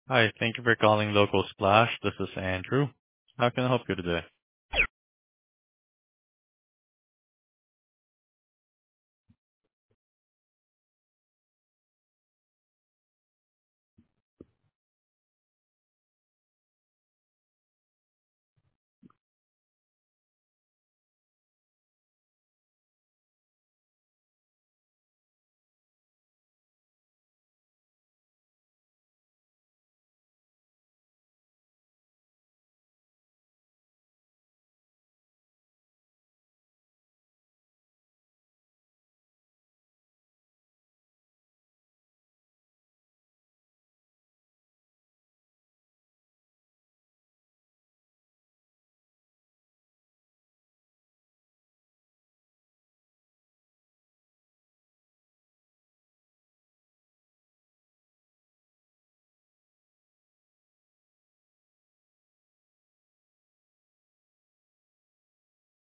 Hi, thank you for calling Local Splash. This is Andrew. How can I help you today?